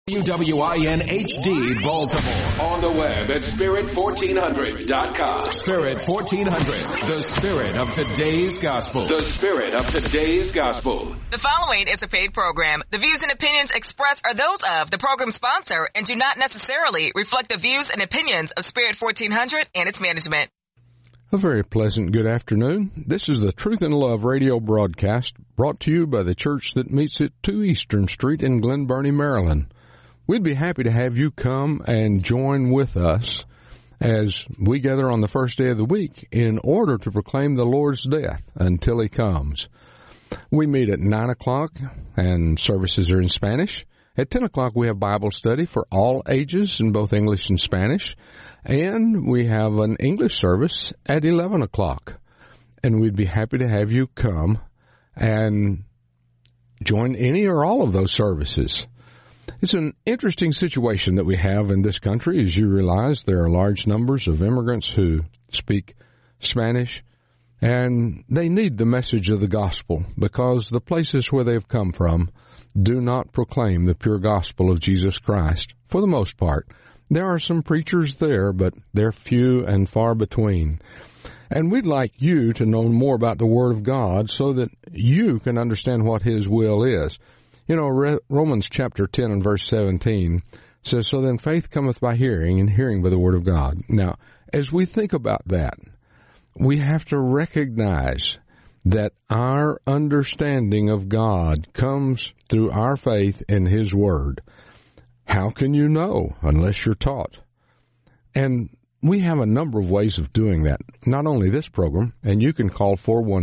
WWIN HD Baltimore. On the web at Spirit1400.com. Spirit 1400, the spirit of today's gospel. The spirit of today's gospel. The following is a paid program. The views and opinions expressed are those of the program sponsor and do not necessarily reflect the views and opinions of Spirit 1400 and its management. A very pleasant good afternoon. This is the Truth and Love radio broadcast brought to you by the church that meets at 2 Eastern Street in Glen Burnie, Maryland. We'd be happy to have you come and join with us as we gather on the first day of the week in order to proclaim the Lord's death until He comes. We meet at 9 o'clock and services are in Spanish. At 10 o'clock we have Bible study for all ages in both English and Spanish. And we have an English service at 11 o'clock. And we'd be happy to have you come and join any or all of those services. It's an interesting situation that we have in this country. As you realize, there are large numbers of immigrants who speak Spanish, and they need the message of the gospel because the places where they've come from do not proclaim the pure gospel of Jesus Christ, for the most part. There are some preachers there, but they're few and far between. And we'd like you to know more about the Word of God so that you can understand what His will is. You know, Romans chapter 10 and verse 17 says, "So then faith cometh by hearing, and hearing by the Word of God." Now, as we think about that, we have to recognize that our understanding of God comes through our faith in His Word. How can you know unless you're taught? And we have a number of ways of doing that. Not only this program, and you can call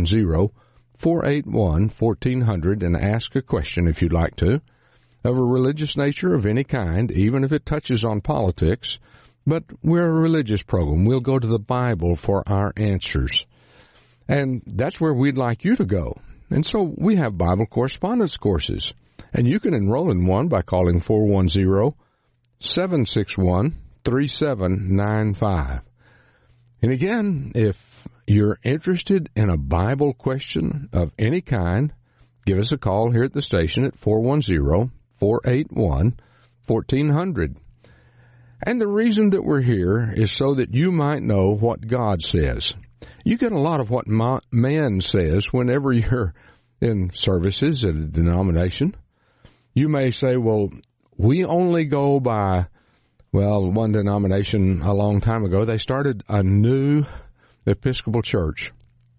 410-481-1400 and ask a question if you'd like to, of a religious nature of any kind, even if it touches on politics. But we're a religious program. We'll go to the Bible for our answers. And that's where we'd like you to go. And so we have Bible correspondence courses. And you can enroll in one by calling 410-761-3795. And again, if you're interested in a Bible question of any kind, give us a call here at the station at 410-481-1400. And the reason that we're here is so that you might know what God says. You get a lot of what man says whenever you're in services at a denomination. You may say, well, we only go by, well, one denomination a long time ago, they started a new Episcopal church.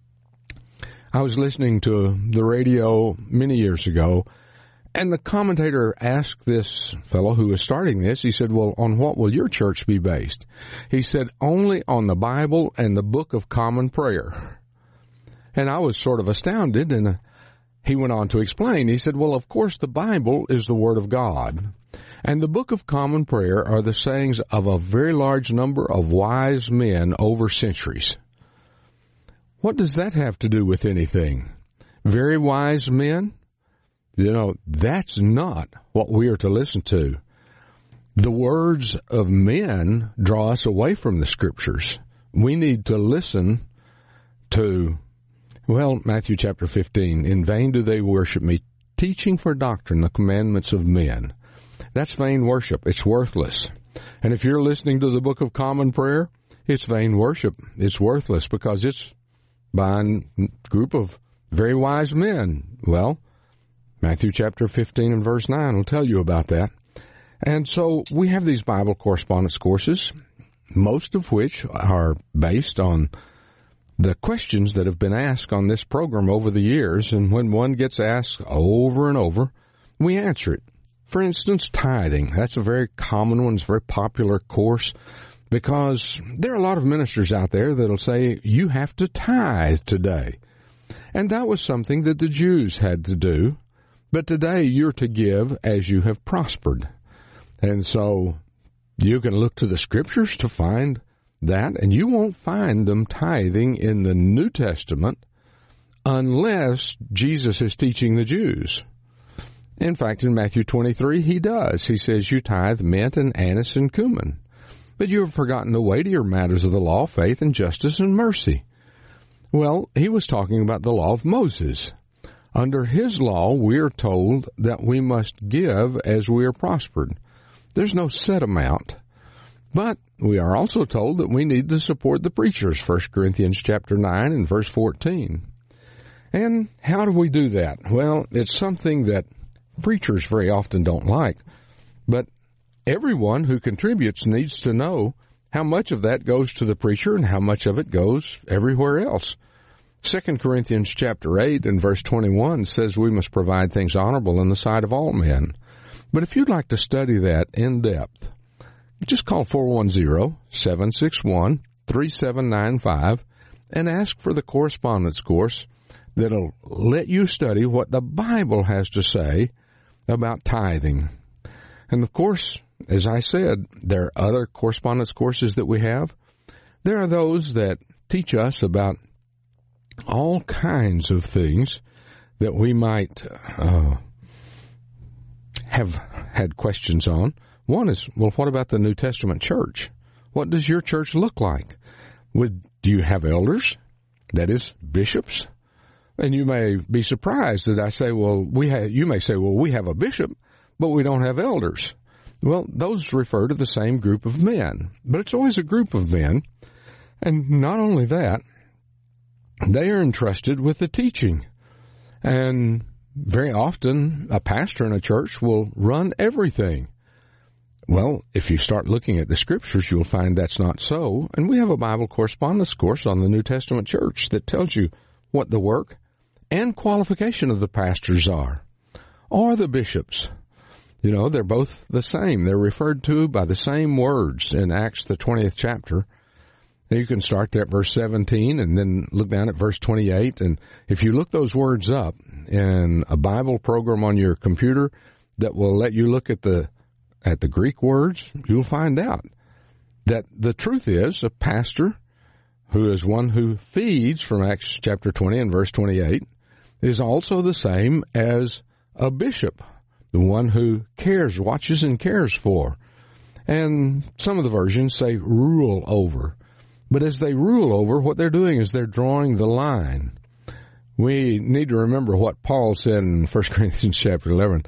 I was listening to the radio many years ago, and the commentator asked this fellow who was starting this, he said, well, on what will your church be based? He said, only on the Bible and the Book of Common Prayer. And I was sort of astounded, and he went on to explain. He said, well, of course, the Bible is the Word of God, and the Book of Common Prayer are the sayings of a very large number of wise men over centuries. What does that have to do with anything? Very wise men? You know, that's not what we are to listen to. The words of men draw us away from the Scriptures. We need to listen to, well, Matthew chapter 15, "In vain do they worship me, teaching for doctrine the commandments of men." That's vain worship. It's worthless. And if you're listening to the Book of Common Prayer, it's vain worship. It's worthless because it's by a group of very wise men. Well, Matthew chapter 15 and verse 9 will tell you about that. And so we have these Bible correspondence courses, most of which are based on the questions that have been asked on this program over the years. And when one gets asked over and over, we answer it. For instance, tithing. That's a very common one. It's a very popular course because there are a lot of ministers out there that'll say, you have to tithe today. And that was something that the Jews had to do. But today you're to give as you have prospered. And so you can look to the Scriptures to find that, and you won't find them tithing in the New Testament unless Jesus is teaching the Jews. In fact, in Matthew 23, He does. He says, you tithe mint and anise and cumin, but you have forgotten the weightier matters of the law, faith and justice and mercy. Well, He was talking about the law of Moses. Under his law, we are told that we must give as we are prospered. There's no set amount. But we are also told that we need to support the preachers, 1 Corinthians chapter 9 and verse 14. And how do we do that? Well, it's something that preachers very often don't like. But everyone who contributes needs to know how much of that goes to the preacher and how much of it goes everywhere else. 2 Corinthians chapter 8 and verse 21 says we must provide things honorable in the sight of all men. But if you'd like to study that in depth, just call 410-761-3795 and ask for the correspondence course that'll let you study what the Bible has to say about tithing. And of course, as I said, there are other correspondence courses that we have. There are those that teach us about all kinds of things that we might have had questions on. One is, well, what about the New Testament church? What does your church look like? Do you have elders? That is, bishops? And you may be surprised that I say, well, you may say, well, we have a bishop, but we don't have elders. Well, those refer to the same group of men, but it's always a group of men. And not only that, they are entrusted with the teaching. And very often, a pastor in a church will run everything. Well, if you start looking at the Scriptures, you'll find that's not so. And we have a Bible correspondence course on the New Testament church that tells you what the work and qualification of the pastors are, or the bishops. You know, they're both the same. They're referred to by the same words in Acts, the 20th chapter. Now you can start there at verse 17 and then look down at verse 28. And if you look those words up in a Bible program on your computer that will let you look at the Greek words, you'll find out that the truth is a pastor, who is one who feeds from Acts chapter 20 and verse 28, is also the same as a bishop, the one who cares, watches and cares for. And some of the versions say rule over. But as they rule over, what they're doing is they're drawing the line. We need to remember what Paul said in 1 Corinthians chapter 11,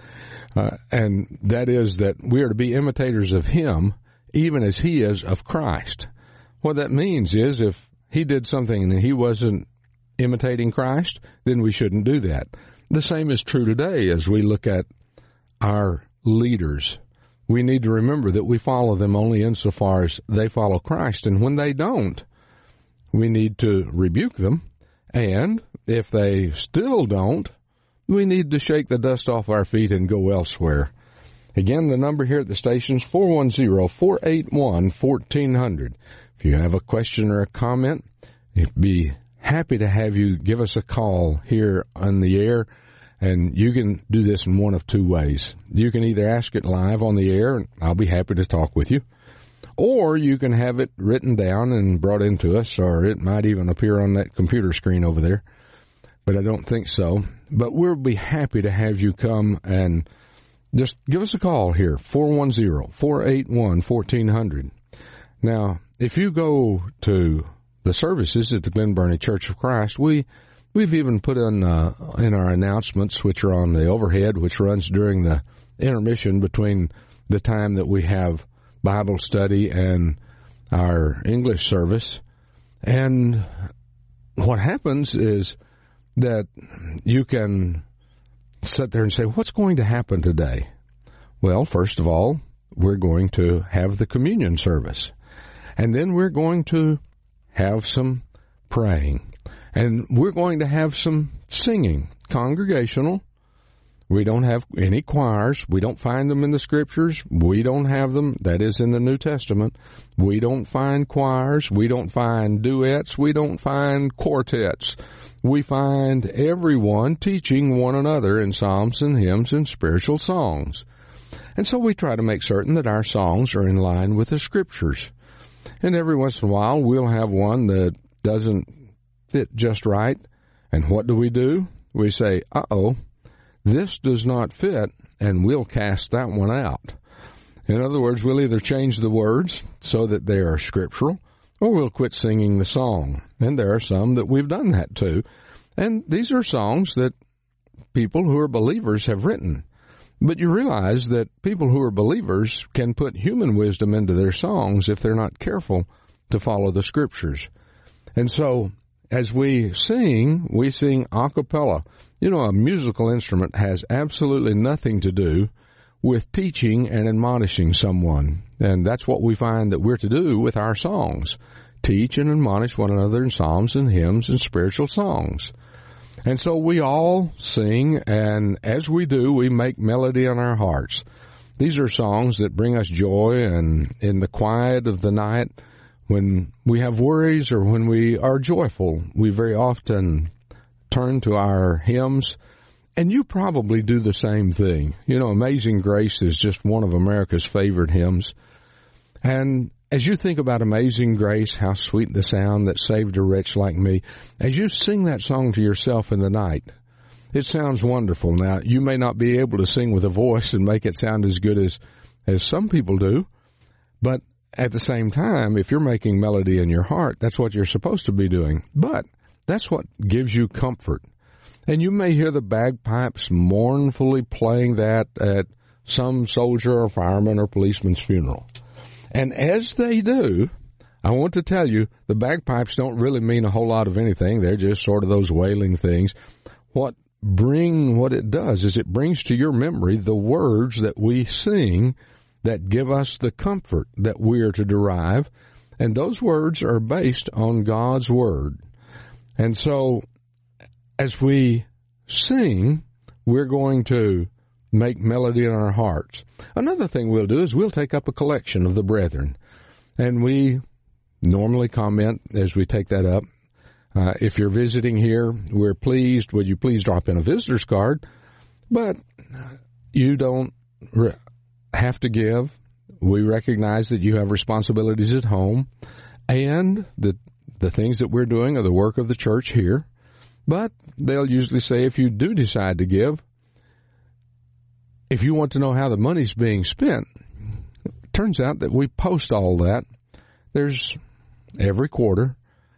and that is that we are to be imitators of him, even as he is of Christ. What that means is if he did something and he wasn't imitating Christ, then we shouldn't do that. The same is true today as we look at our leaders. We need to remember that we follow them only insofar as they follow Christ, and when they don't, we need to rebuke them, and if they still don't, we need to shake the dust off our feet and go elsewhere. Again, the number here at the station is 410-481-1400. If you have a question or a comment, it'd be happy to have you give us a call here on the air, and you can do this in one of two ways. You can either ask it live on the air, and I'll be happy to talk with you, or you can have it written down and brought into us, or it might even appear on that computer screen over there, but I don't think so. But we'll be happy to have you come and just give us a call here, 410-481-1400. Now, if you go to the services at the Glen Burnie Church of Christ, we've even put in our announcements, which are on the overhead, which runs during the intermission between the time that we have Bible study and our English service. And what happens is that you can sit there and say, what's going to happen today? Well, first of all, we're going to have the communion service. And then we're going to have some praying. And we're going to have some singing, congregational. We don't have any choirs. We don't find them in the Scriptures. We don't have them. That is in the New Testament. We don't find choirs. We don't find duets. We don't find quartets. We find everyone teaching one another in psalms and hymns and spiritual songs. And so we try to make certain that our songs are in line with the Scriptures. And every once in a while, we'll have one that doesn't fit just right. And what do? We say, uh-oh, this does not fit, and we'll cast that one out. In other words, we'll either change the words so that they are scriptural, or we'll quit singing the song. And there are some that we've done that too. And these are songs that people who are believers have written. But you realize that people who are believers can put human wisdom into their songs if they're not careful to follow the Scriptures. And so, as we sing a cappella. You know, a musical instrument has absolutely nothing to do with teaching and admonishing someone. And that's what we find that we're to do with our songs. Teach and admonish one another in psalms and hymns and spiritual songs. And so we all sing, and as we do, we make melody in our hearts. These are songs that bring us joy, and in the quiet of the night, when we have worries or when we are joyful, we very often turn to our hymns, and you probably do the same thing. You know, Amazing Grace is just one of America's favorite hymns. And as you think about Amazing Grace, how sweet the sound that saved a wretch like me, as you sing that song to yourself in the night, it sounds wonderful. Now, you may not be able to sing with a voice and make it sound as good as some people do, but at the same time, if you're making melody in your heart, that's what you're supposed to be doing. But that's what gives you comfort. And you may hear the bagpipes mournfully playing that at some soldier or fireman or policeman's funeral. And as they do, I want to tell you, the bagpipes don't really mean a whole lot of anything. They're just sort of those wailing things. What it does is it brings to your memory the words that we sing that give us the comfort that we are to derive. And those words are based on God's Word. And so, as we sing, we're going to make melody in our hearts. Another thing we'll do is we'll take up a collection of the brethren. And we normally comment as we take that up. If you're visiting here, we're pleased. Would you please drop in a visitor's card? But you don't have to give. We recognize that you have responsibilities at home, and the things that we're doing are the work of the church here. But they'll usually say if you do decide to give, if you want to know how the money's being spent, it turns out that we post all that. There's every quarter,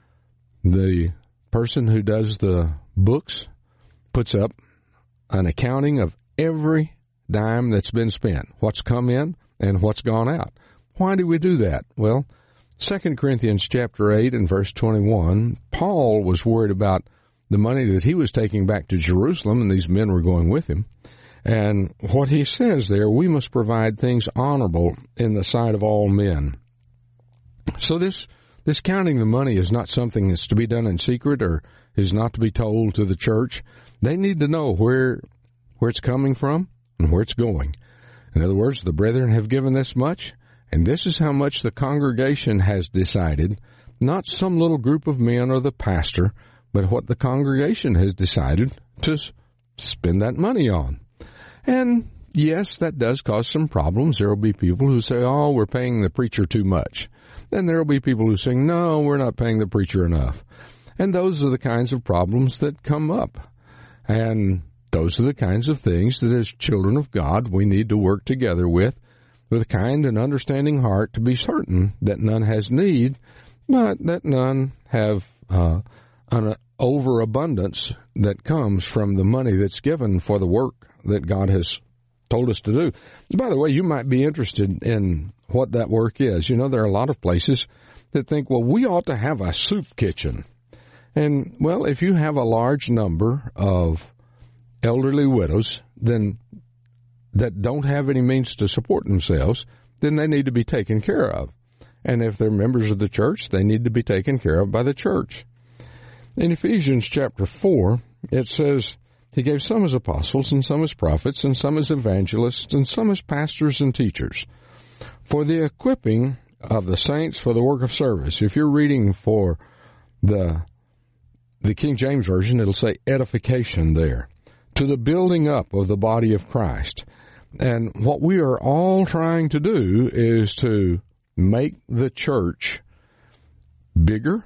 the person who does the books puts up an accounting of every dime that's been spent, what's come in and what's gone out. Why do we do that? Well, 2 Corinthians chapter 8 and verse 21, Paul was worried about the money that he was taking back to Jerusalem, and these men were going with him. And what he says there, we must provide things honorable in the sight of all men. So this counting the money is not something that's to be done in secret or is not to be told to the church. They need to know where it's coming from and where it's going. In other words, the brethren have given this much, and this is how much the congregation has decided, not some little group of men or the pastor, but what the congregation has decided to spend that money on. And yes, that does cause some problems. There will be people who say, oh, we're paying the preacher too much. Then there will be people who say, no, we're not paying the preacher enough. And those are the kinds of problems that come up. And those are the kinds of things that as children of God we need to work together with a kind and understanding heart to be certain that none has need, but that none have an overabundance that comes from the money that's given for the work that God has told us to do. By the way, you might be interested in what that work is. You know, there are a lot of places that think, well, we ought to have a soup kitchen. And, well, if you have a large number of elderly widows then that don't have any means to support themselves, then they need to be taken care of. And if they're members of the church, they need to be taken care of by the church. In Ephesians chapter 4, it says, He gave some as apostles, and some as prophets, and some as evangelists, and some as pastors and teachers, for the equipping of the saints for the work of service. If you're reading for the King James Version, it'll say edification there, to the building up of the body of Christ. And what we are all trying to do is to make the church bigger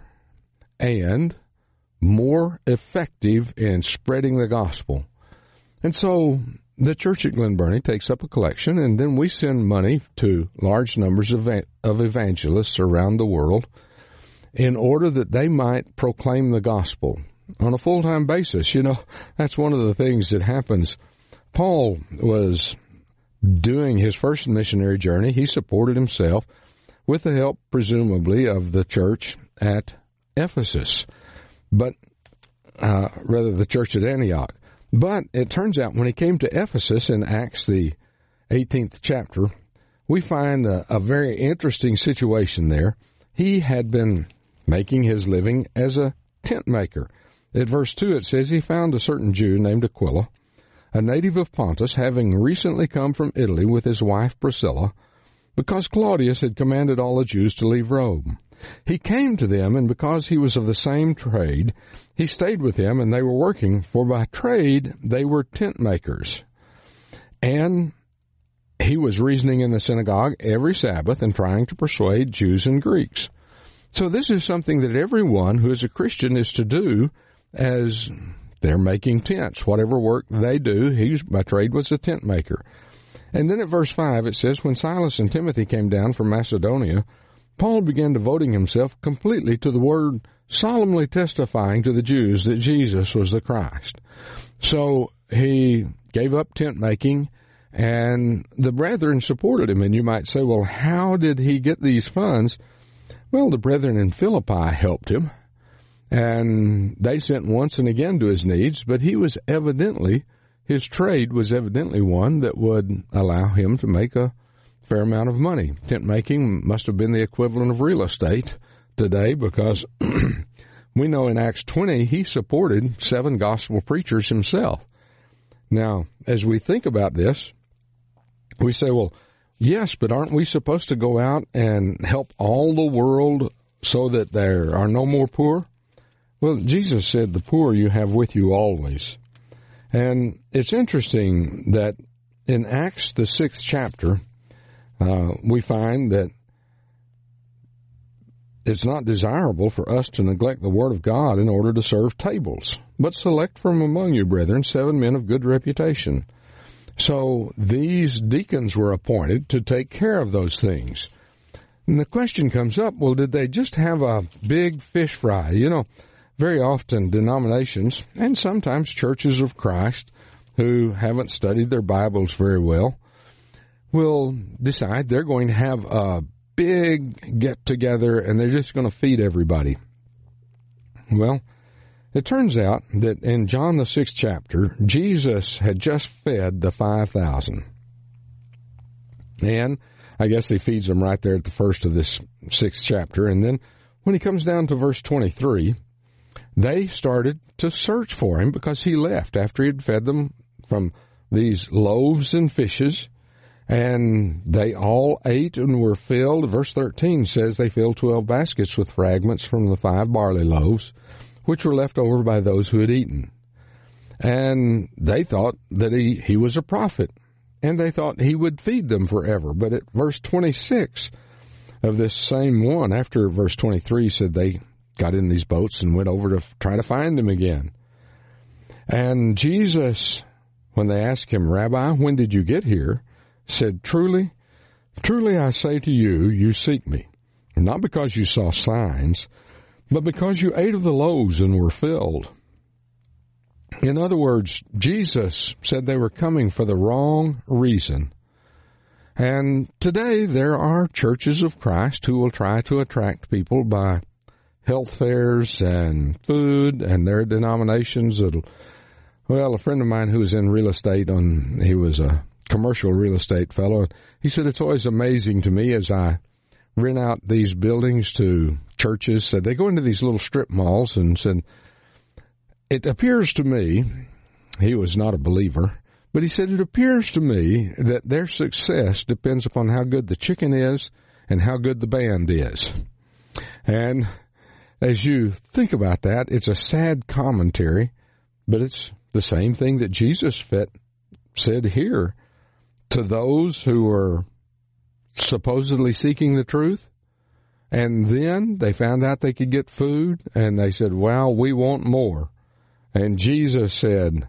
and more effective in spreading the gospel. And so the church at Glen Burnie takes up a collection, and then we send money to large numbers of evangelists around the world in order that they might proclaim the gospel on a full-time basis. You know, that's one of the things that happens. Paul was doing his first missionary journey, he supported himself with the help, presumably, of the church at Ephesus, but rather the church at Antioch. But it turns out when he came to Ephesus in Acts, the 18th chapter, we find a very interesting situation there. He had been making his living as a tent maker. At verse 2 it says, he found a certain Jew named Aquila, a native of Pontus, having recently come from Italy with his wife Priscilla, because Claudius had commanded all the Jews to leave Rome. He came to them, and because he was of the same trade, he stayed with them, and they were working, for by trade they were tent makers. And he was reasoning in the synagogue every Sabbath and trying to persuade Jews and Greeks. So this is something that everyone who is a Christian is to do as they're making tents. Whatever work they do, he by trade was a tent maker. And then at verse 5 it says, when Silas and Timothy came down from Macedonia, Paul began devoting himself completely to the word, solemnly testifying to the Jews that Jesus was the Christ. So he gave up tent making, and the brethren supported him. And you might say, well, how did he get these funds? Well, the brethren in Philippi helped him, and they sent once and again to his needs, but his trade was evidently one that would allow him to make a fair amount of money. Tent making must have been the equivalent of real estate today, because we know in Acts 20 he supported 7 gospel preachers himself. Now, as we think about this, we say, well, yes, but aren't we supposed to go out and help all the world so that there are no more poor? Well, Jesus said, the poor you have with you always. And it's interesting that in Acts, the 6th chapter, we find that it's not desirable for us to neglect the Word of God in order to serve tables, but select from among you, brethren, 7 men of good reputation. So these deacons were appointed to take care of those things. And the question comes up, well, did they just have a big fish fry? You know, very often denominations, and sometimes churches of Christ, who haven't studied their Bibles very well, will decide they're going to have a big get-together and they're just going to feed everybody. Well, it turns out that in John the 6th chapter, Jesus had just fed the 5,000. And I guess he feeds them right there at the first of this 6th chapter. And then when he comes down to verse 23, they started to search for him because he left after he had fed them from these loaves and fishes. And they all ate and were filled. Verse 13 says they filled 12 baskets with fragments from the 5 barley loaves, which were left over by those who had eaten. And they thought that he was a prophet, and they thought he would feed them forever. But at verse 26 of this same one, after verse 23 said they got in these boats and went over to try to find him again. And Jesus, when they asked him, Rabbi, when did you get here? Said, Truly, truly I say to you, you seek me, not because you saw signs, but because you ate of the loaves and were filled. In other words, Jesus said they were coming for the wrong reason. And today there are churches of Christ who will try to attract people by health fairs and food, and there are denominations that'll, well, a friend of mine who was in real estate, he was a commercial real estate fellow, he said, it's always amazing to me as I rent out these buildings to churches. So they go into these little strip malls and said, it appears to me, he was not a believer, but he said, it appears to me that their success depends upon how good the chicken is and how good the band is. And as you think about that, it's a sad commentary, but it's the same thing that Jesus said here to those who are supposedly seeking the truth. And then they found out they could get food, and they said, well, we want more. And Jesus said,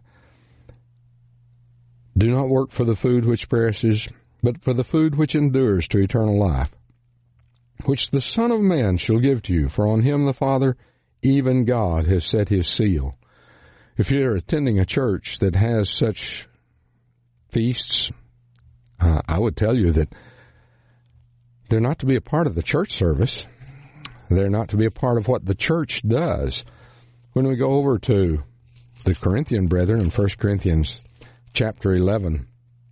do not work for the food which perishes, but for the food which endures to eternal life, which the Son of Man shall give to you, for on him the Father, even God, has set his seal. If you're attending a church that has such feasts, I would tell you that they're not to be a part of the church service. They're not to be a part of what the church does. When we go over to the Corinthian brethren in 1 Corinthians chapter 11,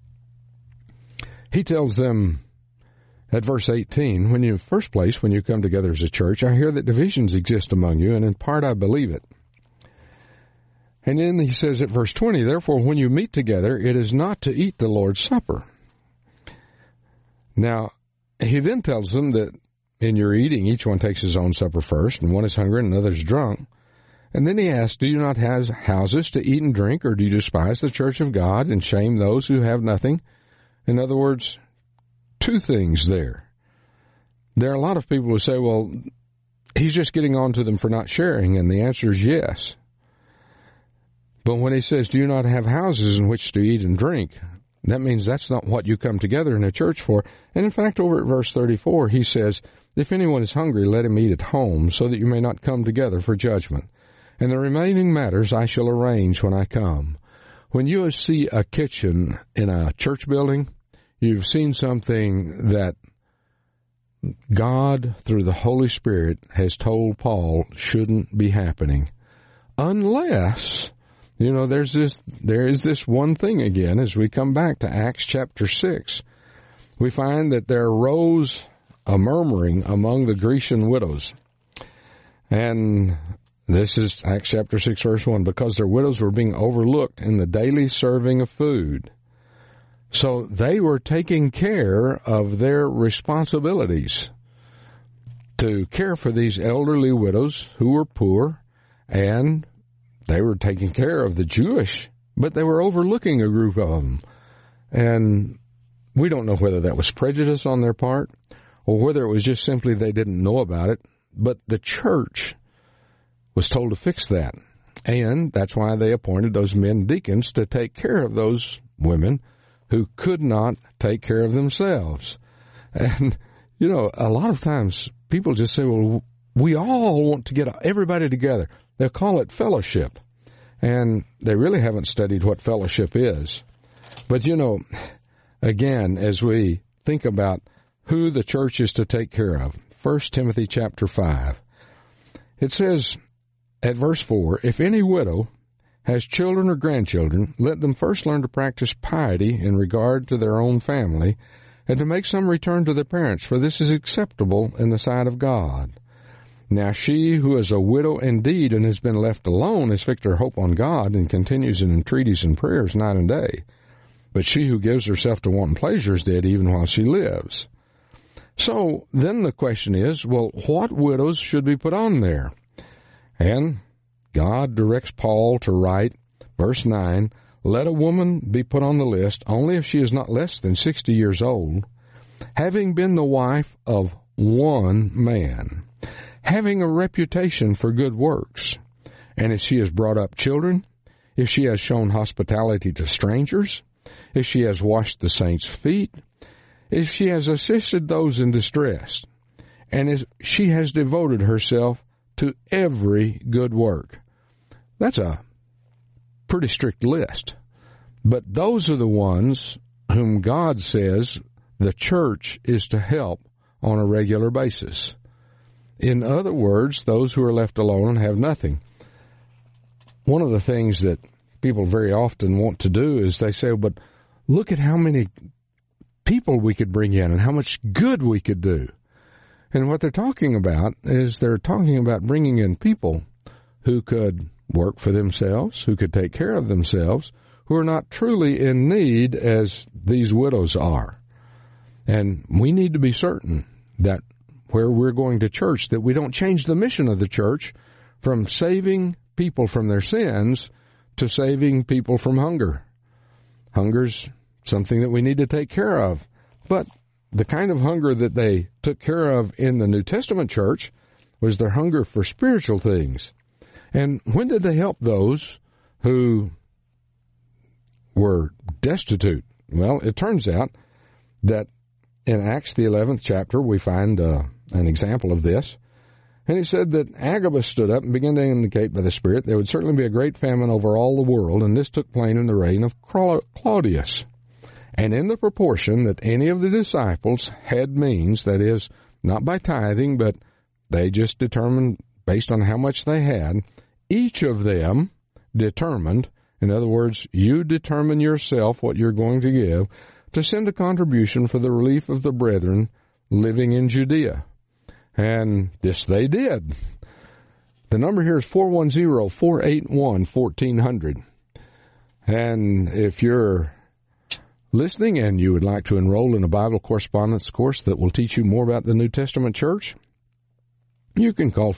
he tells them at verse 18, when you come together as a church, I hear that divisions exist among you, and in part I believe it. And then he says at verse 20, therefore when you meet together, it is not to eat the Lord's Supper. Now, he then tells them that in your eating, each one takes his own supper first, and one is hungry and another is drunk. And then he asks, do you not have houses to eat and drink, or do you despise the church of God and shame those who have nothing? In other words, two things there. There are a lot of people who say, well, he's just getting on to them for not sharing, and the answer is yes. But when he says, do you not have houses in which to eat and drink, that means that's not what you come together in a church for. And in fact, over at verse 34, he says, if anyone is hungry, let him eat at home, so that you may not come together for judgment. And the remaining matters I shall arrange when I come. When you see a kitchen in a church building, you've seen something that God, through the Holy Spirit, has told Paul shouldn't be happening. Unless, there is this one thing again, as we come back to Acts chapter 6. We find that there arose a murmuring among the Grecian widows. And this is Acts chapter 6, verse 1, because their widows were being overlooked in the daily serving of food. So they were taking care of their responsibilities to care for these elderly widows who were poor, and they were taking care of the Jewish, but they were overlooking a group of them. And we don't know whether that was prejudice on their part or whether it was just simply they didn't know about it, but the church was told to fix that. And that's why they appointed those men deacons to take care of those women who could not take care of themselves. And, a lot of times people just say, well, we all want to get everybody together. They'll call it fellowship. And they really haven't studied what fellowship is. But, again, as we think about who the church is to take care of, 1 Timothy chapter 5, it says at verse 4, if any widow has children or grandchildren, let them first learn to practice piety in regard to their own family, and to make some return to their parents, for this is acceptable in the sight of God. Now she who is a widow indeed and has been left alone has fixed her hope on God and continues in entreaties and prayers night and day. But she who gives herself to wanton pleasure is dead even while she lives. So then the question is, well, what widows should be put on there? And God directs Paul to write, verse 9, let a woman be put on the list only if she is not less than 60 years old, having been the wife of one man, having a reputation for good works, and if she has brought up children, if she has shown hospitality to strangers, if she has washed the saints' feet, if she has assisted those in distress, and if she has devoted herself to every good work. That's a pretty strict list. But those are the ones whom God says the church is to help on a regular basis. In other words, those who are left alone and have nothing. One of the things that people very often want to do is they say, but look at how many people we could bring in and how much good we could do. And what they're talking about is they're talking about bringing in people who could work for themselves, who could take care of themselves, who are not truly in need as these widows are. And we need to be certain that where we're going to church, that we don't change the mission of the church from saving people from their sins to saving people from hunger. Hunger's something that we need to take care of. But the kind of hunger that they took care of in the New Testament church was their hunger for spiritual things. And when did they help those who were destitute? Well, it turns out that in Acts, the 11th chapter, we find an example of this. And he said that Agabus stood up and began to indicate by the Spirit there would certainly be a great famine over all the world, and this took place in the reign of Claudius. and in the proportion that any of the disciples had means, that is, not by tithing, but they just determined based on how much they had, each of them determined, in other words, you determine yourself what you're going to give, to send a contribution for the relief of the brethren living in Judea. And this they did. The number here is 410-481-1400. And if you're listening and you would like to enroll in a Bible correspondence course that will teach you more about the New Testament church, you can call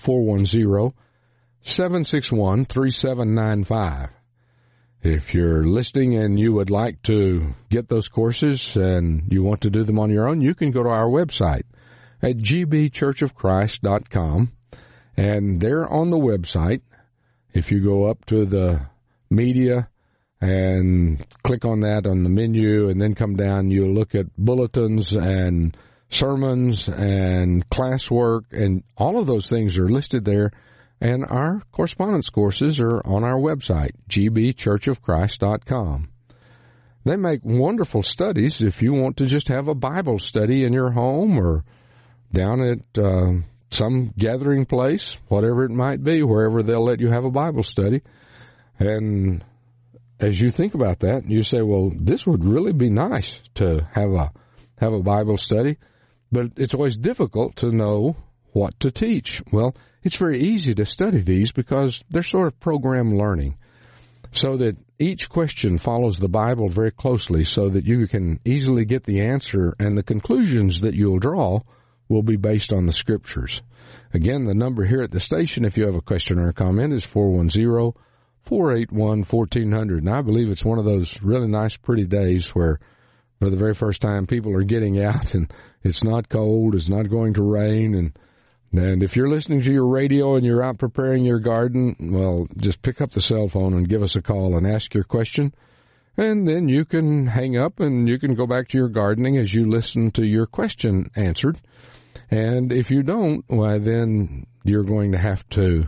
410-761-3795. If you're listening and you would like to get those courses and you want to do them on your own, you can go to our website at gbchurchofchrist.com. And there on the website, if you go up to the media and click on that on the menu and then come down, you'll look at bulletins and sermons and classwork, and all of those things are listed there. And our correspondence courses are on our website, gbchurchofchrist.com. They make wonderful studies if you want to just have a Bible study in your home or down at some gathering place, whatever it might be, wherever they'll let you have a Bible study. And as you think about that, you say, well, this would really be nice to have a Bible study, but it's always difficult to know what to teach. Well, it's very easy to study these because they're sort of program learning, so that each question follows the Bible very closely so that you can easily get the answer, and the conclusions that you'll draw will be based on the Scriptures. Again, the number here at the station, if you have a question or a comment, is 410-481-1400. And I believe it's one of those really nice, pretty days where for the very first time people are getting out and it's not cold, it's not going to rain, and if you're listening to your radio and you're out preparing your garden, well, just pick up the cell phone and give us a call and ask your question. And then you can hang up and you can go back to your gardening as you listen to your question answered. And if you don't, why, then you're going to have to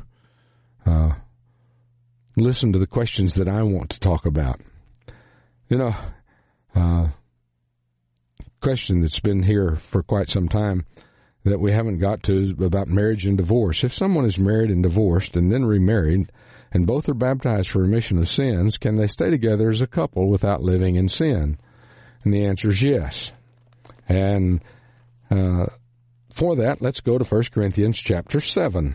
listen to the questions that I want to talk about. You know, question that's been here for quite some time that we haven't got to about marriage and divorce. If someone is married and divorced and then remarried, and both are baptized for remission of sins, can they stay together as a couple without living in sin? And the answer is yes. And for that, let's go to 1 Corinthians chapter 7.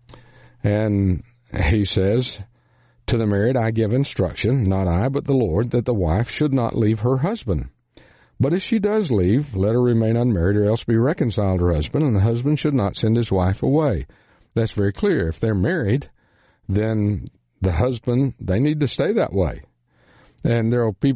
And he says, to the married I give instruction, not I, but the Lord, that the wife should not leave her husband. But if she does leave, let her remain unmarried, or else be reconciled to her husband, and the husband should not send his wife away. That's very clear. If they're married, then the husband, they need to stay that way. And there will be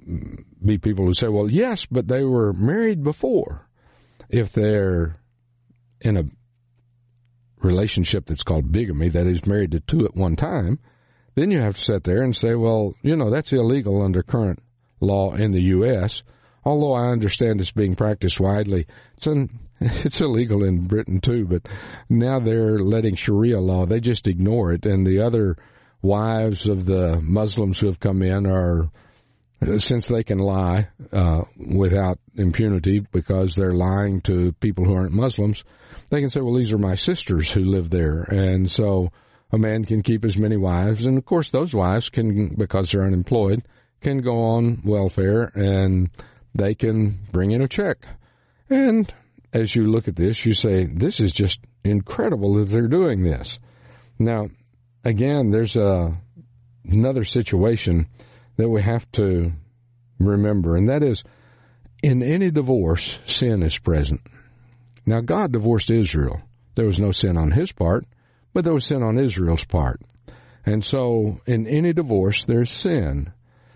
people who say, well, yes, but they were married before. If they're in a relationship that's called bigamy, that is married to two at one time, then you have to sit there and say, well, that's illegal under current law in the U.S., although I understand it's being practiced widely. It's illegal in Britain too, but now they're letting Sharia law. They just ignore it, and the other wives of the Muslims who have come in are, since they can lie without impunity because they're lying to people who aren't Muslims, they can say, well, these are my sisters who live there. And so a man can keep as many wives, and of course those wives can, because they're unemployed, can go on welfare, and they can bring in a check. And as you look at this, you say, this is just incredible that they're doing this. Now, again, there's another situation that we have to remember, and that is, in any divorce, sin is present. Now, God divorced Israel. There was no sin on his part, but there was sin on Israel's part. And so, in any divorce, there's sin.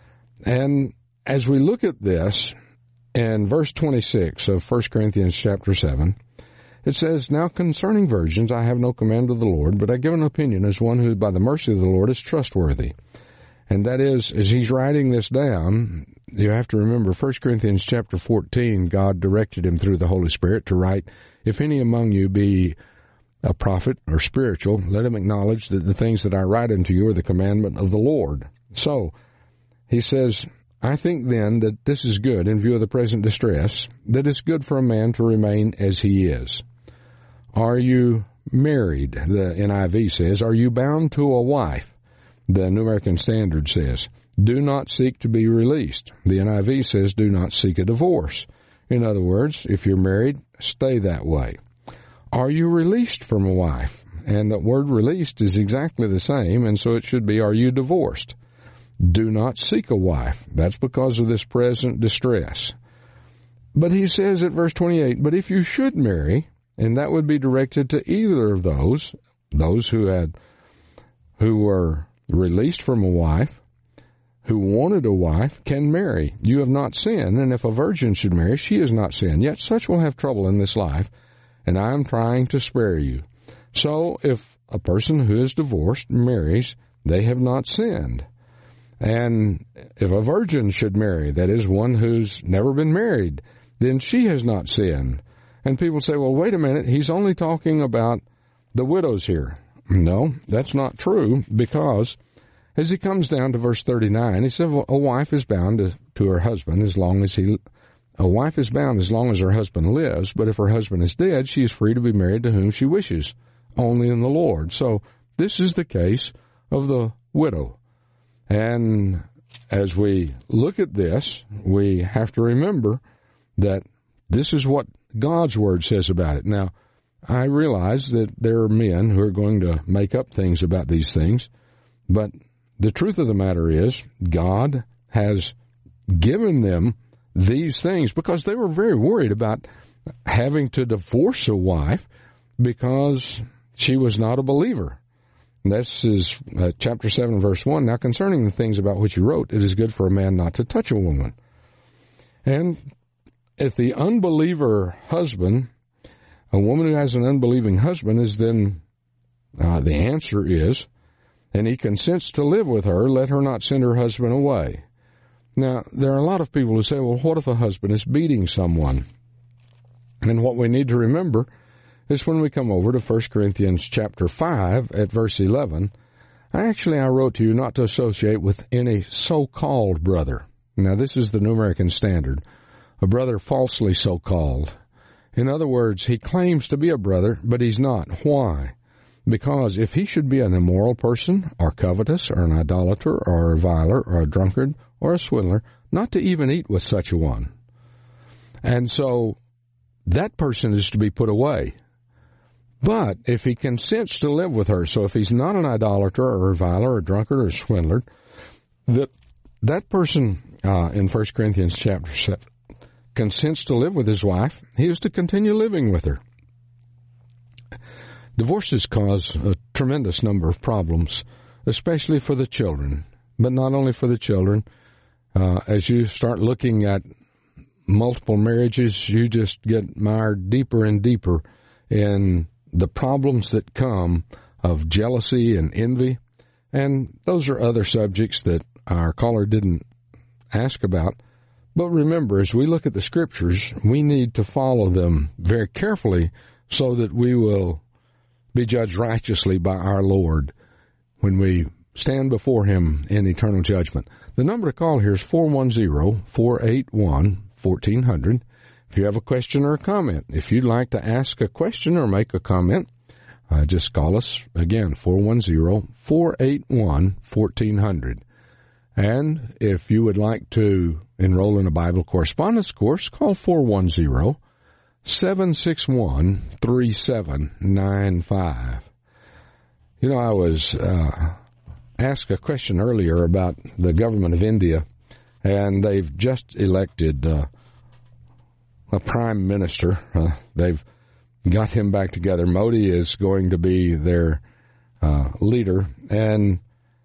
And as we look at this, in verse 26 of 1 Corinthians chapter 7, it says, now concerning virgins, I have no command of the Lord, but I give an opinion as one who by the mercy of the Lord is trustworthy. And that is, as he's writing this down, you have to remember 1 Corinthians chapter 14, God directed him through the Holy Spirit to write, if any among you be a prophet or spiritual, let him acknowledge that the things that I write unto you are the commandment of the Lord. So, he says, I think then that this is good in view of the present distress, that it's good for a man to remain as he is. Are you married? The NIV says, are you bound to a wife? The New American Standard says, do not seek to be released. The NIV says, do not seek a divorce. In other words, if you're married, stay that way. Are you released from a wife? And the word released is exactly the same, and so it should be, are you divorced? Do not seek a wife. That's because of this present distress. But he says at verse 28, but if you should marry, and that would be directed to either of those who were released from a wife, who wanted a wife, can marry. You have not sinned, and if a virgin should marry, she has not sinned. Yet such will have trouble in this life, and I am trying to spare you. So if a person who is divorced marries, they have not sinned. And if a virgin should marry, that is, one who's never been married, then she has not sinned. And people say, well, wait a minute, he's only talking about the widows here. No, that's not true, because as he comes down to verse 39, he said, well, a wife is bound to her husband as long as her husband lives, but if her husband is dead, she is free to be married to whom she wishes, only in the Lord. So this is the case of the widow. And as we look at this, we have to remember that this is what God's Word says about it. Now, I realize that there are men who are going to make up things about these things, but the truth of the matter is God has given them these things because they were very worried about having to divorce a wife because she was not a believer. And this is chapter 7, verse 1. Now, concerning the things about which you wrote, it is good for a man not to touch a woman. And if the unbeliever husband, a woman who has an unbelieving husband, is then, the answer is, and he consents to live with her, let her not send her husband away. Now, there are a lot of people who say, well, what if a husband is beating someone? And what we need to remember is when we come over to 1 Corinthians chapter 5 at verse 11, I wrote to you not to associate with any so-called brother. Now, this is the New American Standard. A brother falsely so-called. In other words, he claims to be a brother, but he's not. Why? Because if he should be an immoral person, or covetous, or an idolater, or a reviler, or a drunkard, or a swindler, not to even eat with such a one. And so that person is to be put away. But if he consents to live with her, so if he's not an idolater, or a reviler, or a drunkard, or a swindler, that person in 1 Corinthians chapter 7 consents to live with his wife, he is to continue living with her. Divorces cause a tremendous number of problems, especially for the children, but not only for the children. As you start looking at multiple marriages, you just get mired deeper and deeper in the problems that come of jealousy and envy. And those are other subjects that our caller didn't ask about. But remember, as we look at the Scriptures, we need to follow them very carefully so that we will be judged righteously by our Lord when we stand before Him in eternal judgment. The number to call here is 410-481-1400. If you have a question or a comment, if you'd like to ask a question or make a comment, just call us again, 410-481-1400. And if you would like to enroll in a Bible correspondence course, call 410-761-3795. You know, I was asked a question earlier about the government of India, and they've just elected a prime minister. They've got him back together. Modi is going to be their leader, and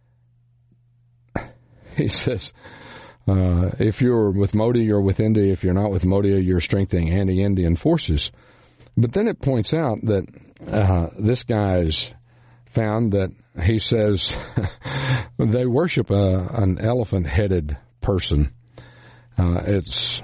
he says, if you're with Modi, you're with India. If you're not with Modi, you're strengthening anti-Indian forces. But then it points out that this guy's found that he says they worship an elephant-headed person. It's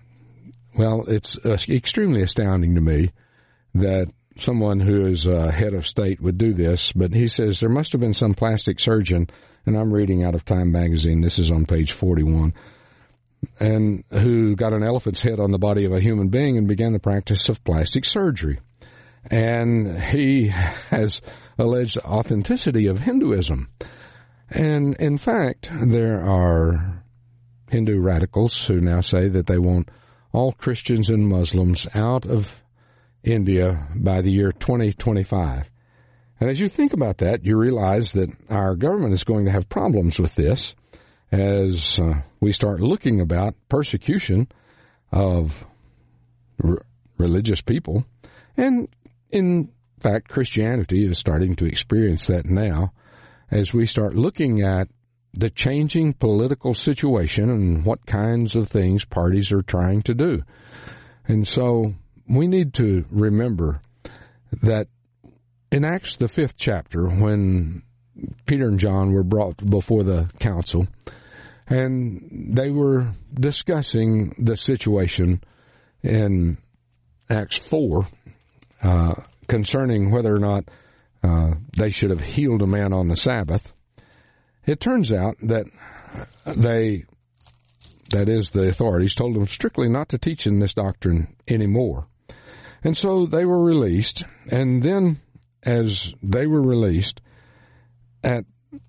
extremely astounding to me that someone who is head of state would do this. But he says there must have been some plastic surgeon, and I'm reading out of Time magazine. This is on page 41. and who got an elephant's head on the body of a human being and began the practice of plastic surgery. And he has alleged authenticity of Hinduism. And in fact, there are Hindu radicals who now say that they want all Christians and Muslims out of India by the year 2025. And as you think about that, you realize that our government is going to have problems with this as we start looking about persecution of religious people. And in fact, Christianity is starting to experience that now as we start looking at the changing political situation and what kinds of things parties are trying to do. And so we need to remember that in Acts, the 5th chapter, when Peter and John were brought before the council, and they were discussing the situation in Acts 4 concerning whether or not they should have healed a man on the Sabbath, it turns out that the authorities, told them strictly not to teach in this doctrine anymore. And so they were released, and then as they were released, at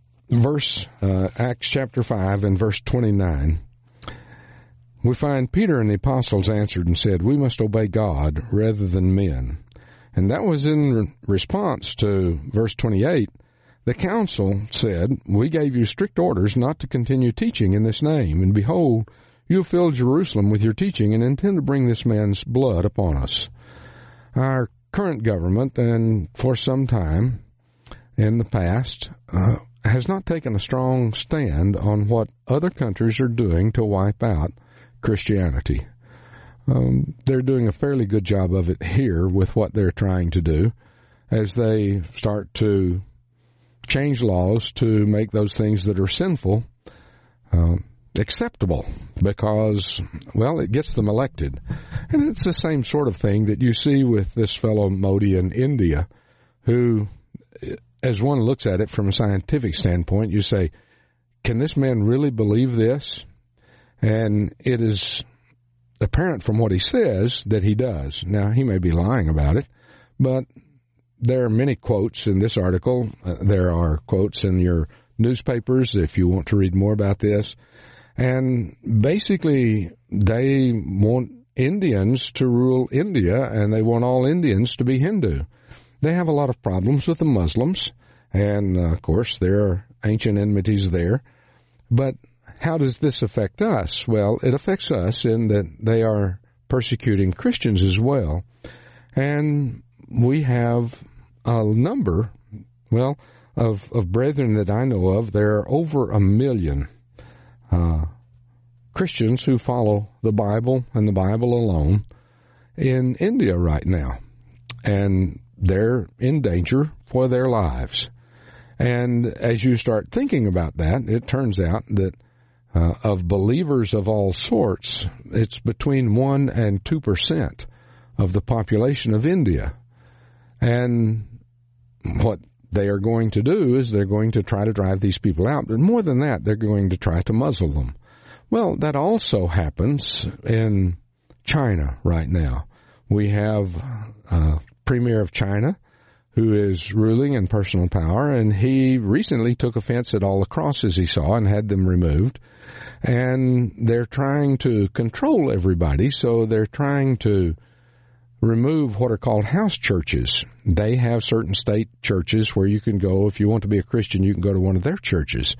Acts chapter 5 and verse 29, we find Peter and the apostles answered and said, "We must obey God rather than men." And that was in response to verse 28. The council said, "We gave you strict orders not to continue teaching in this name, and behold, you have filled Jerusalem with your teaching and intend to bring this man's blood upon us." Our current government, and for some time in the past, has not taken a strong stand on what other countries are doing to wipe out Christianity. They're doing a fairly good job of it here with what they're trying to do as they start to change laws to make those things that are sinful acceptable because, well, it gets them elected. And it's the same sort of thing that you see with this fellow Modi in India, who, as one looks at it from a scientific standpoint, you say, can this man really believe this? And it is apparent from what he says that he does. Now, he may be lying about it, but there are many quotes in this article. There are quotes in your newspapers if you want to read more about this. And basically, they want Indians to rule India, and they want all Indians to be Hindu. They have a lot of problems with the Muslims, and, of course, there are ancient enmities there. But how does this affect us? Well, it affects us in that they are persecuting Christians as well. And we have a number, of brethren that I know of. There are over 1 million Christians who follow the Bible and the Bible alone in India right now. And they're in danger for their lives. And as you start thinking about that, it turns out that of believers of all sorts, it's between 1 and 2% of the population of India. And what they are going to do is they're going to try to drive these people out. But more than that, they're going to try to muzzle them. Well, that also happens in China right now. We have a premier of China who is ruling in personal power, and he recently took offense at all the crosses he saw and had them removed. And they're trying to control everybody, so they're trying to remove what are called house churches. They have certain state churches where you can go. If you want to be a Christian, you can go to one of their churches.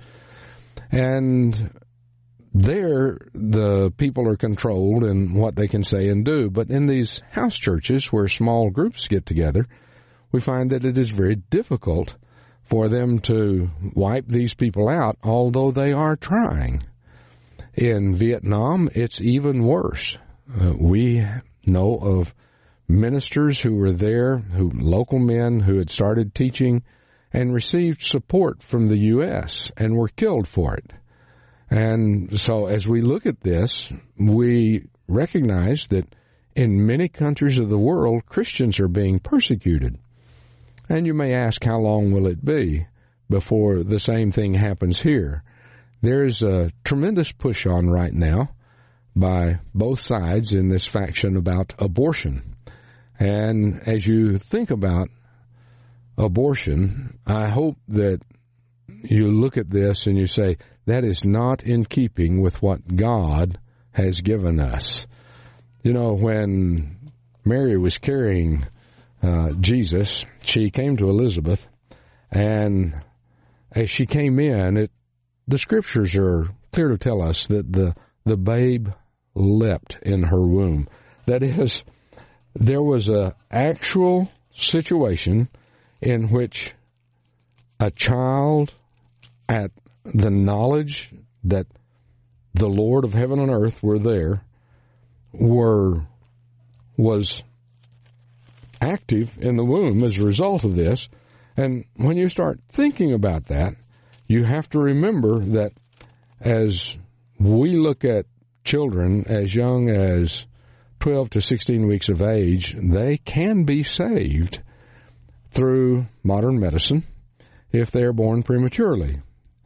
And there, the people are controlled in what they can say and do. But in these house churches where small groups get together, we find that it is very difficult for them to wipe these people out, although they are trying. In Vietnam, it's even worse. We know of ministers who were there, local men who had started teaching and received support from the U.S. and were killed for it. And so as we look at this, we recognize that in many countries of the world, Christians are being persecuted. And you may ask, how long will it be before the same thing happens here? There's a tremendous push on right now by both sides in this faction about abortion. And as you think about abortion, I hope that you look at this and you say, that is not in keeping with what God has given us. You know, when Mary was carrying Jesus, she came to Elizabeth, and as she came in, the Scriptures are clear to tell us that the babe leapt in her womb. That is, there was an actual situation in which a child, at the knowledge that the Lord of heaven and earth were there, was active in the womb as a result of this. And when you start thinking about that, you have to remember that as we look at children as young as 12 to 16 weeks of age, they can be saved through modern medicine if they are born prematurely.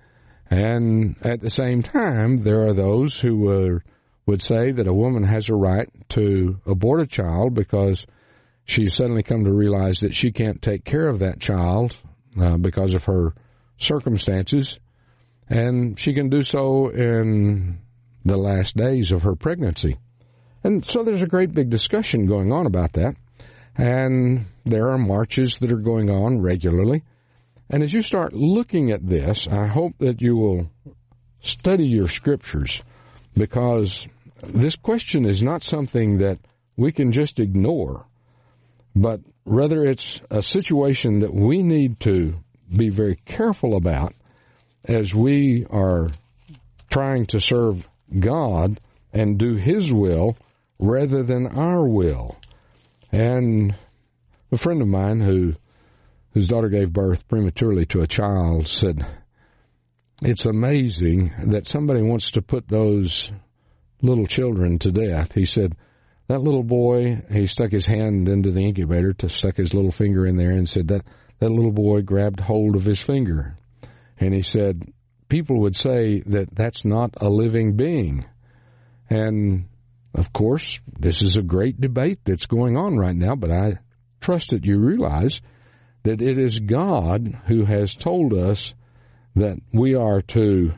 And at the same time, there are those who would say that a woman has a right to abort a child because she's suddenly come to realize that she can't take care of that child because of her circumstances, and she can do so in the last days of her pregnancy. And so there's a great big discussion going on about that, and there are marches that are going on regularly. And as you start looking at this, I hope that you will study your Scriptures, because this question is not something that we can just ignore, but rather it's a situation that we need to be very careful about as we are trying to serve God and do His will rather than our will. And a friend of mine whose daughter gave birth prematurely to a child said, it's amazing that somebody wants to put those little children to death. He said, that little boy, he stuck his hand into the incubator to stuck his little finger in there and said that little boy grabbed hold of his finger. And he said, people would say that that's not a living being. And, of course, this is a great debate that's going on right now, but I trust that you realize that it is God who has told us that we are to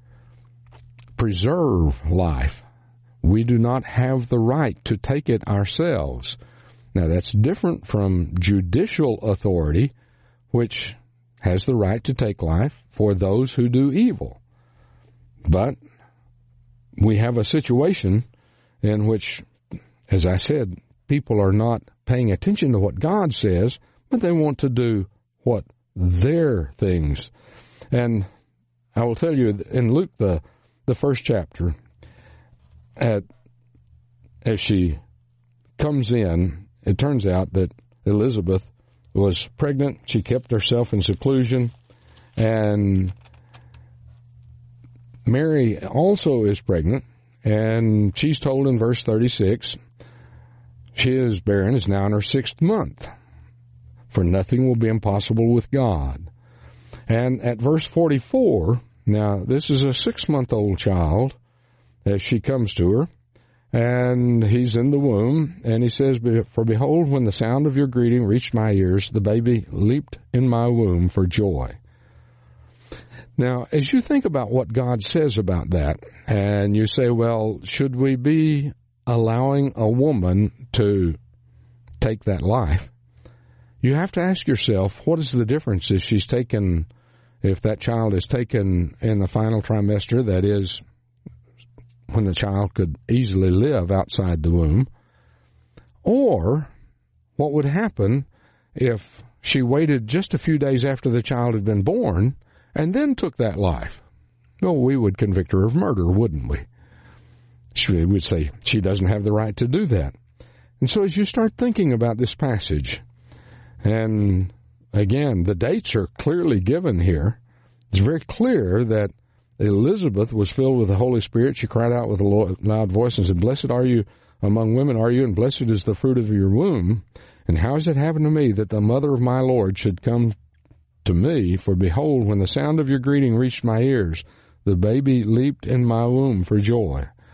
preserve life. We do not have the right to take it ourselves. Now, that's different from judicial authority, which has the right to take life for those who do evil. But we have a situation in which, as I said, people are not paying attention to what God says, but they want to do what their things. And I will tell you, in Luke, the first chapter, as she comes in, it turns out that Elizabeth was pregnant. She kept herself in seclusion. And Mary also is pregnant, and she's told in verse 36, she is barren, is now in her 6th month, for nothing will be impossible with God. And at verse 44, now this is a 6-month-old child as she comes to her, and he's in the womb, and he says, for behold, when the sound of your greeting reached my ears, the baby leaped in my womb for joy. Now, as you think about what God says about that, and you say, well, should we be allowing a woman to take that life? You have to ask yourself, what is the difference if that child is taken in the final trimester, that is, when the child could easily live outside the womb, or what would happen if she waited just a few days after the child had been born and then took that life? Well, we would convict her of murder, wouldn't we? We would say she doesn't have the right to do that. And so as you start thinking about this passage, and again, the dates are clearly given here, it's very clear that Elizabeth was filled with the Holy Spirit. She cried out with a loud voice and said, blessed are you among women, are you, and blessed is the fruit of your womb. And how has it happened to me that the mother of my Lord should come to me? For behold, when the sound of your greeting reached my ears, the baby leaped in my womb for joy.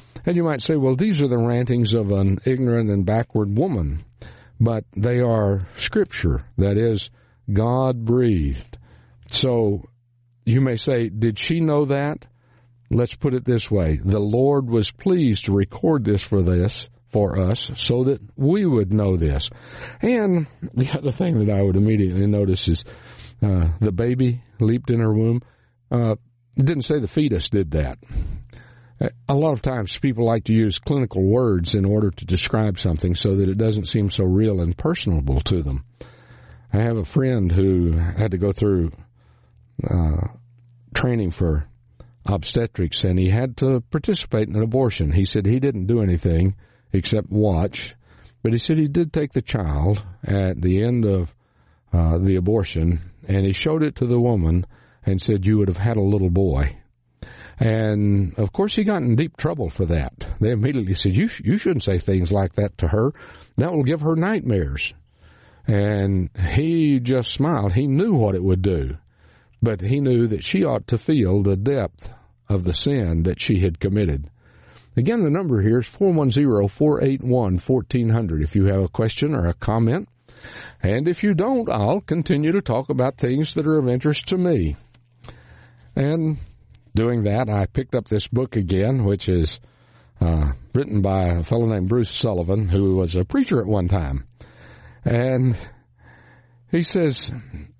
And you might say, well, these are the rantings of an ignorant and backward woman. But they are Scripture, that is, God-breathed. So you may say, did she know that? Let's put it this way. The Lord was pleased to record this for us so that we would know this. And the other thing that I would immediately notice is the baby leaped in her womb. It didn't say the fetus did that. A lot of times people like to use clinical words in order to describe something so that it doesn't seem so real and personable to them. I have a friend who had to go through training for obstetrics, and he had to participate in an abortion. He said he didn't do anything except watch, but he said he did take the child at the end of the abortion, and he showed it to the woman and said, "You would have had a little boy." And, of course, he got in deep trouble for that. They immediately said, you shouldn't say things like that to her. That will give her nightmares. And he just smiled. He knew what it would do. But he knew that she ought to feel the depth of the sin that she had committed. Again, the number here is 410-481-1400 if you have a question or a comment. And if you don't, I'll continue to talk about things that are of interest to me. And doing that, I picked up this book again, which is written by a fellow named Bruce Sullivan, who was a preacher at one time. And he says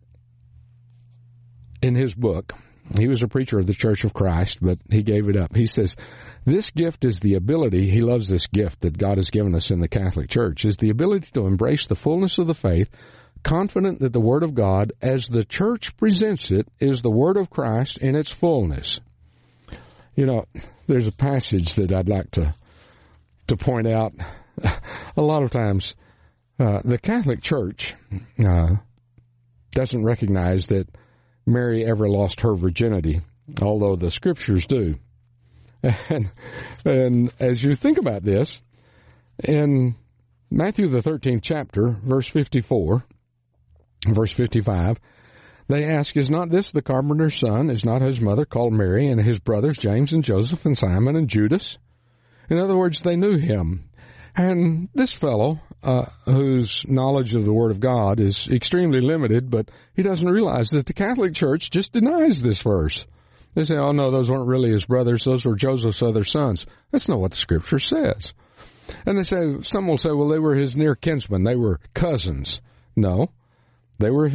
in his book, he was a preacher of the Church of Christ, but he gave it up. He says, this gift is the ability, he loves this gift that God has given us in the Catholic Church, is the ability to embrace the fullness of the faith, confident that the Word of God, as the Church presents it, is the Word of Christ in its fullness. You know, there's a passage that I'd like to point out. A lot of times, the Catholic Church doesn't recognize that Mary ever lost her virginity, although the Scriptures do. And as you think about this, in Matthew the 13th chapter, verse 54, Verse 55, they ask, is not this the carpenter's son? Is not his mother called Mary, and his brothers James and Joseph and Simon and Judas? In other words, they knew him. And this fellow, whose knowledge of the Word of God is extremely limited, but he doesn't realize that the Catholic Church just denies this verse. They say, oh no, those weren't really his brothers, those were Joseph's other sons. That's not what the Scripture says. And they say, some will say, well, they were his near kinsmen, they were cousins. No. They were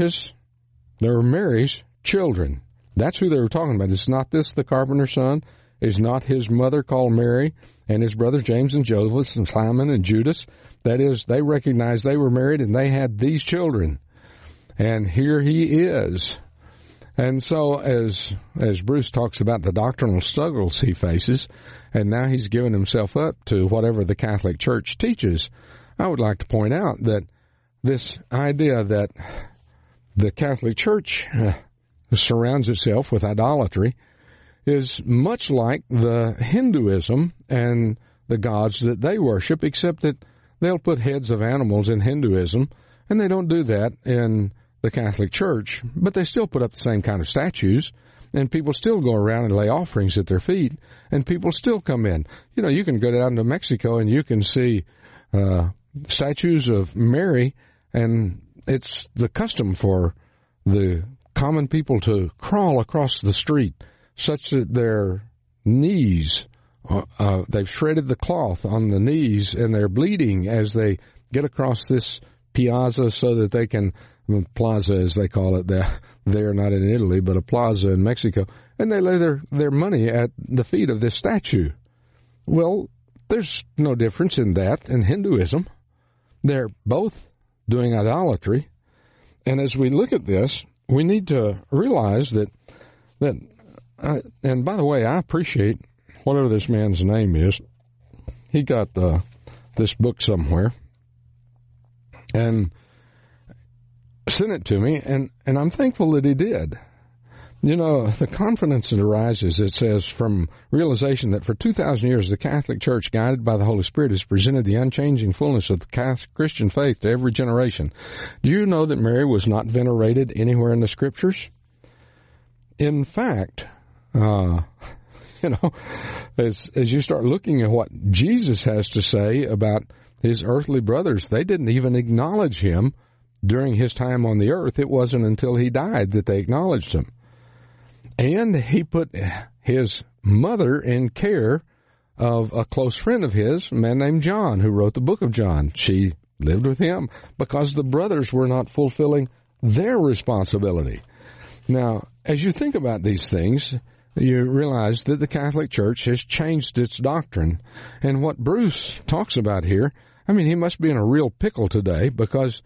Mary's children. That's who they were talking about. Is not this the carpenter's son? Is not his mother called Mary, and his brothers James and Joseph and Simon and Judas? That is, they recognized they were married and they had these children. And here he is. And so as Bruce talks about the doctrinal struggles he faces, and now he's given himself up to whatever the Catholic Church teaches, I would like to point out that this idea that the Catholic Church surrounds itself with idolatry is much like the Hinduism and the gods that they worship, except that they'll put heads of animals in Hinduism, and they don't do that in the Catholic Church, but they still put up the same kind of statues, and people still go around and lay offerings at their feet, and people still come in. You know, you can go down to Mexico and you can see statues of Mary, and it's the custom for the common people to crawl across the street such that their knees, they've shredded the cloth on the knees, and they're bleeding as they get across this piazza so that they can, plaza as they call it, they're not in Italy, but a plaza in Mexico, and they lay their money at the feet of this statue. Well, there's no difference in that in Hinduism. They're both doing idolatry. And as we look at this, we need to realize that and by the way, I appreciate whatever this man's name is. He got this book somewhere and sent it to me, and I'm thankful that he did. You know, the confidence that arises, it says, from realization that for 2,000 years the Catholic Church, guided by the Holy Spirit, has presented the unchanging fullness of the Christian faith to every generation. Do you know that Mary was not venerated anywhere in the Scriptures? In fact, As you start looking at what Jesus has to say about his earthly brothers, they didn't even acknowledge him during his time on the earth. It wasn't until he died that they acknowledged him. And he put his mother in care of a close friend of his, a man named John, who wrote the book of John. She lived with him because the brothers were not fulfilling their responsibility. Now, as you think about these things, you realize that the Catholic Church has changed its doctrine. And what Bruce talks about here, I mean, he must be in a real pickle today because,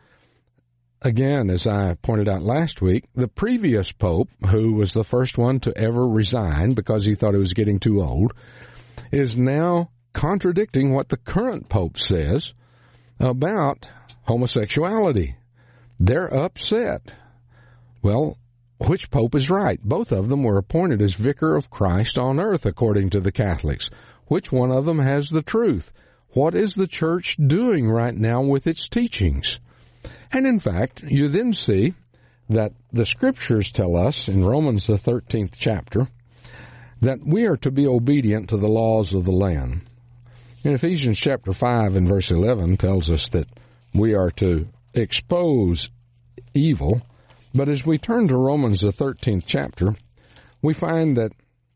again, as I pointed out last week, the previous pope, who was the first one to ever resign because he thought he was getting too old, is now contradicting what the current pope says about homosexuality. They're upset. Well, which pope is right? Both of them were appointed as vicar of Christ on earth, according to the Catholics. Which one of them has the truth? What is the church doing right now with its teachings? And in fact, you then see that the scriptures tell us in Romans the 13th chapter that we are to be obedient to the laws of the land. In Ephesians chapter 5 and verse 11 tells us that we are to expose evil. But as we turn to Romans, the 13th chapter, we find that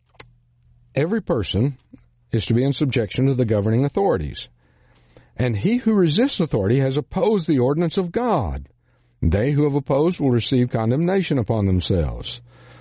every person is to be in subjection to the governing authorities. And he who resists authority has opposed the ordinance of God. They who have opposed will receive condemnation upon themselves.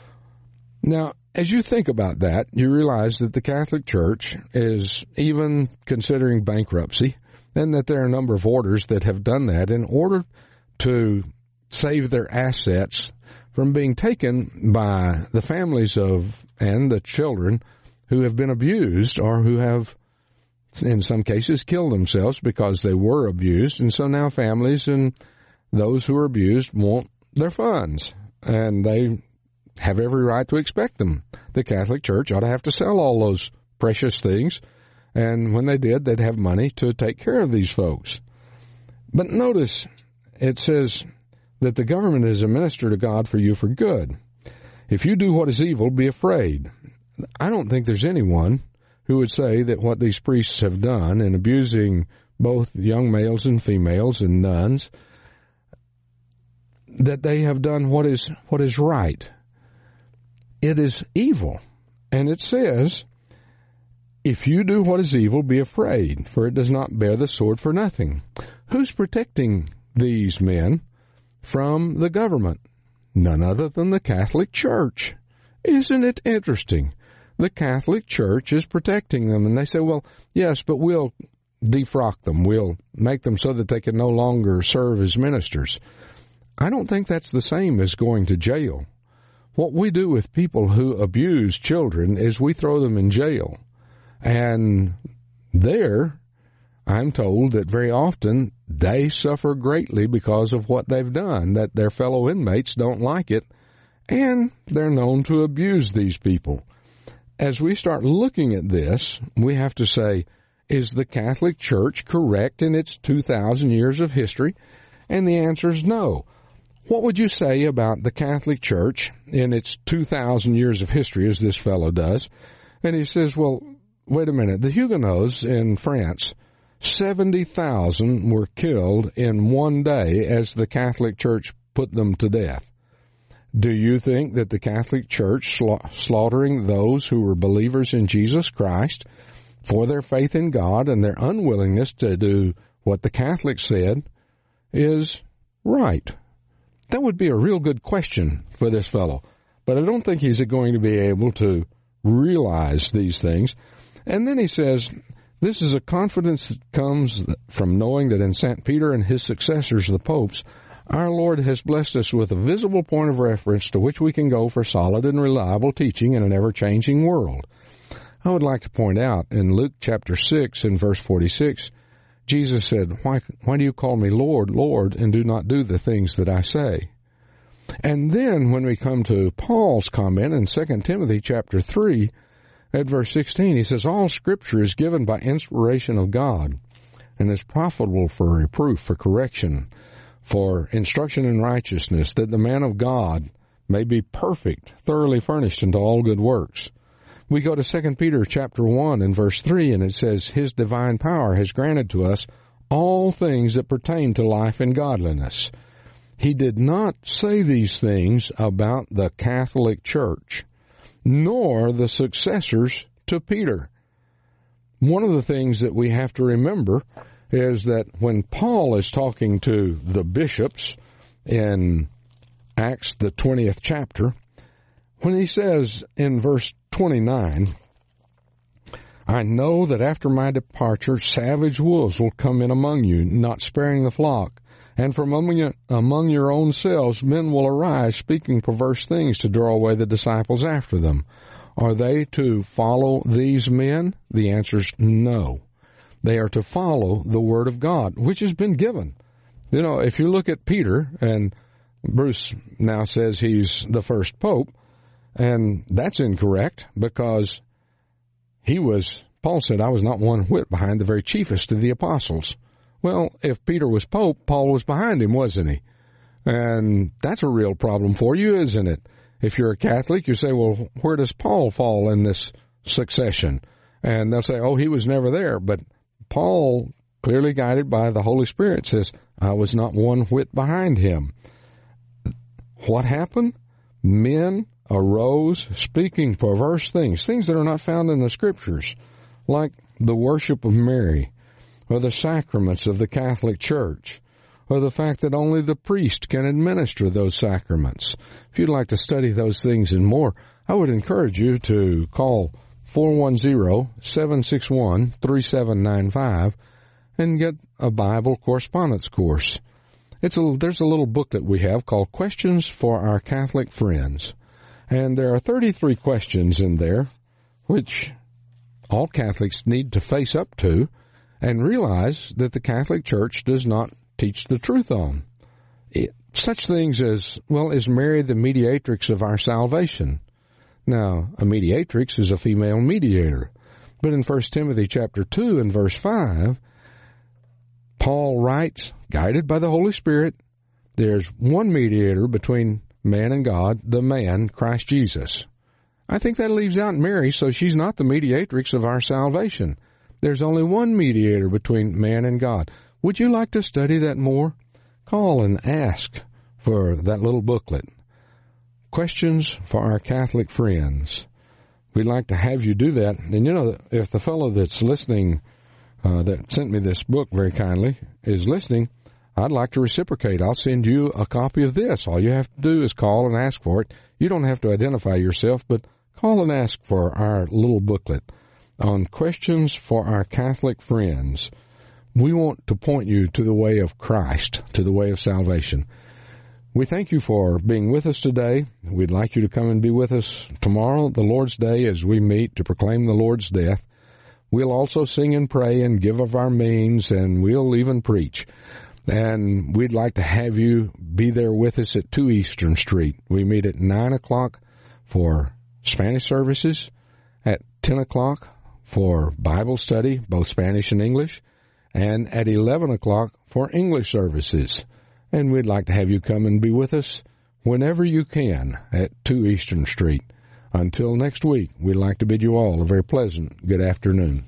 Now, as you think about that, you realize that the Catholic Church is even considering bankruptcy, and that there are a number of orders that have done that in order to save their assets from being taken by the families of and the children who have been abused or who have, in some cases, killed themselves because they were abused. And so now families and those who are abused want their funds, and they have every right to expect them. The Catholic Church ought to have to sell all those precious things, and when they did, they'd have money to take care of these folks. But notice, it says that the government is a minister to God for you for good. If you do what is evil, be afraid. I don't think there's anyone who would say that what these priests have done in abusing both young males and females and nuns, that they have done what is right. It is evil. And it says, if you do what is evil, be afraid, for it does not bear the sword for nothing. Who's protecting these men from the government? None other than the Catholic Church. Isn't it interesting? The Catholic Church is protecting them. And they say, well, yes, but we'll defrock them. We'll make them so that they can no longer serve as ministers. I don't think that's the same as going to jail. What we do with people who abuse children is we throw them in jail. And there, I'm told that very often they suffer greatly because of what they've done, that their fellow inmates don't like it, and they're known to abuse these people. As we start looking at this, we have to say, is the Catholic Church correct in its 2,000 years of history? And the answer is no. What would you say about the Catholic Church in its 2,000 years of history, as this fellow does? And he says, well, wait a minute. The Huguenots in France, 70,000 were killed in one day as the Catholic Church put them to death. Do you think that the Catholic Church slaughtering those who were believers in Jesus Christ for their faith in God and their unwillingness to do what the Catholics said is right? That would be a real good question for this fellow. But I don't think he's going to be able to realize these things. And then he says, this is a confidence that comes from knowing that in St. Peter and his successors, the popes, our Lord has blessed us with a visible point of reference to which we can go for solid and reliable teaching in an ever-changing world. I would like to point out in Luke chapter 6 and verse 46, Jesus said, why do you call me Lord, Lord, and do not do the things that I say? And then when we come to Paul's comment in 2 Timothy chapter 3, at verse 16, he says, all Scripture is given by inspiration of God and is profitable for reproof, for correction, for instruction in righteousness, that the man of God may be perfect, thoroughly furnished unto all good works. We go to 2 Peter chapter 1 and verse 3, and it says, His divine power has granted to us all things that pertain to life and godliness. He did not say these things about the Catholic Church, nor the successors to Peter. One of the things that we have to remember is that when Paul is talking to the bishops in Acts, the 20th chapter, when he says in verse 29, I know that after my departure savage wolves will come in among you, not sparing the flock. And from among your own selves men will arise, speaking perverse things to draw away the disciples after them. Are they to follow these men? The answer is no. They are to follow the Word of God, which has been given. You know, if you look at Peter, and Bruce now says he's the first pope, and that's incorrect because Paul said, I was not one whit behind the very chiefest of the apostles. Well, if Peter was pope, Paul was behind him, wasn't he? And that's a real problem for you, isn't it? If you're a Catholic, you say, well, where does Paul fall in this succession? And they'll say, oh, he was never there. But Paul, clearly guided by the Holy Spirit, says, I was not one whit behind him. What happened? Men arose speaking perverse things that are not found in the Scriptures, like the worship of Mary, or the sacraments of the Catholic Church, or the fact that only the priest can administer those sacraments. If you'd like to study those things and more, I would encourage you to call 410-761-3795 and get a Bible correspondence course. There's a little booklet we have called Questions for Our Catholic Friends. And there are 33 questions in there, which all Catholics need to face up to and realize that the Catholic Church does not teach the truth on. Such things as, well, is Mary the mediatrix of our salvation? Now, a mediatrix is a female mediator. But in 1 Timothy chapter 2 and verse 5, Paul writes, guided by the Holy Spirit, there's one mediator between man and God, the man, Christ Jesus. I think that leaves out Mary, so she's not the mediatrix of our salvation. There's only one mediator between man and God. Would you like to study that more? Call and ask for that little booklet. Questions for Our Catholic Friends. We'd like to have you do that. And you know, if the fellow that's listening, that sent me this book very kindly, is listening, I'd like to reciprocate. I'll send you a copy of this. All you have to do is call and ask for it. You don't have to identify yourself, but call and ask for our little booklet on Questions for Our Catholic Friends. We want to point you to the way of Christ, to the way of salvation. We thank you for being with us today. We'd like you to come and be with us tomorrow, the Lord's Day, as we meet to proclaim the Lord's death. We'll also sing and pray and give of our means, and we'll even preach. And we'd like to have you be there with us at 2 Eastern Street. We meet at 9 o'clock for Spanish services, at 10 o'clock for Bible study, both Spanish and English, and at 11 o'clock for English services. And we'd like to have you come and be with us whenever you can at 2 Eastern Street. Until next week, we'd like to bid you all a very pleasant good afternoon.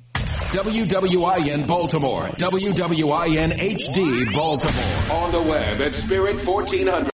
WWIN Baltimore, WWIN HD Baltimore. On the web at Spirit 1400.